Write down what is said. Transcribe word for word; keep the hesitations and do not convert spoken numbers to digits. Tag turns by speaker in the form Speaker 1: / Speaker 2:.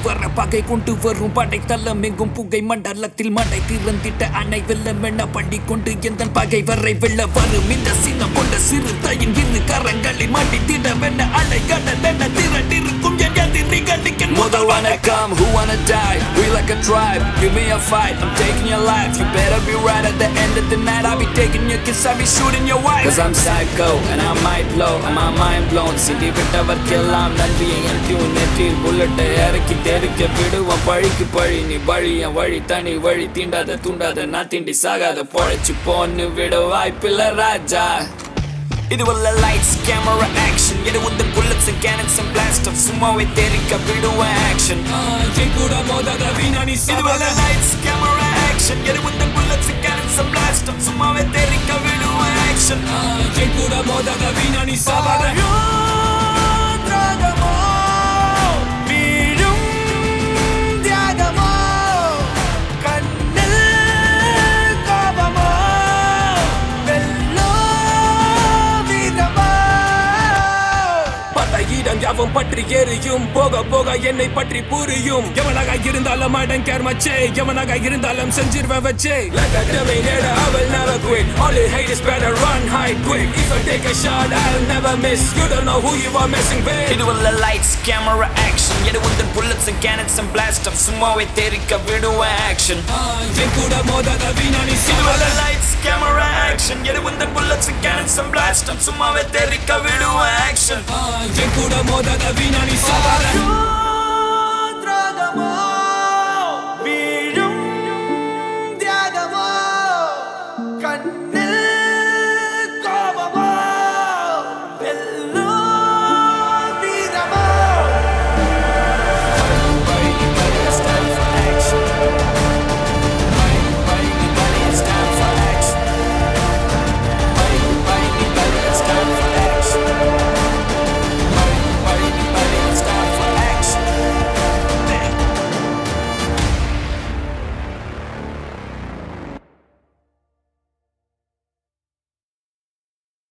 Speaker 1: வர பகை கொண்டு வரும் படை தள்ளம் எங்கும் புகை மண்டலத்தில் மடை திறந்திட்ட அணை வெள்ளம் என பள்ளி கொண்டு எந்த பகை வரை வெள்ள வரும் இந்த சின்னம் கொண்ட சிறு தாயின் இரு கரங்களில் மாட்டி திடவென அலை கடல் என திரண்டிருக்கும் என் எதிரிகளுக்கு முதல் வணக்கம். Who wanna die? We like a tribe. Give me a fight. I'm taking your life. You better be right at the end of the night. I'll be taking your kiss. I'll be shooting your wife. Cause I'm psycho and I might blow. And my mind blown. City விட்டவர் கெல்லாம் நன்றியை என் tune நெற்றில் புல்லட்டை இறக்கி தெருக்க விடுவோம் பழிக்கு பழி நீ வழி என் வழி தனி வழி தீண்டாத தூண்டாத நான் தீண்டி சாகாத பொழைச்சு போன்னு விட வாய்ப்பில்ல ராஜா. இது உள்ள lights camera action இது உள்ள bullets and cannons and blast off சும்மாவே தெரிக்க விடுவேன் action என் கூட மோதாத வீணானி இது உள்ள lights camera action இது உள்ள bullets and cannons and blast off சும்மாவே தெரிக்க விடுவேன் action என் கூட மோதாத வீணானி சாவாத யாவும் பற்றி எரியும் போக போக என்னை பற்றி புரியும் எவனாக இருந்தாலும் I don't care மச்சே எவனாக இருந்தாலும் செஞ்சிருவேன் வச்சே like a terminator I will never quit all the haters better run hide quick if I take a shot I'll never miss you don't know who you are messing with இது உள்ள lights camera action இது உள்ள bullets and cannons and blast off சும்மாவே தெரிக்க விடுவேன் action என் கூட மோதாத வீணானி இது உள்ள lights camera action இது உள்ள bullets and cannons and blast off சும்மாவே தெரிக்க விடுவேன் action என் கூட மோதாத வீணானி சாவாத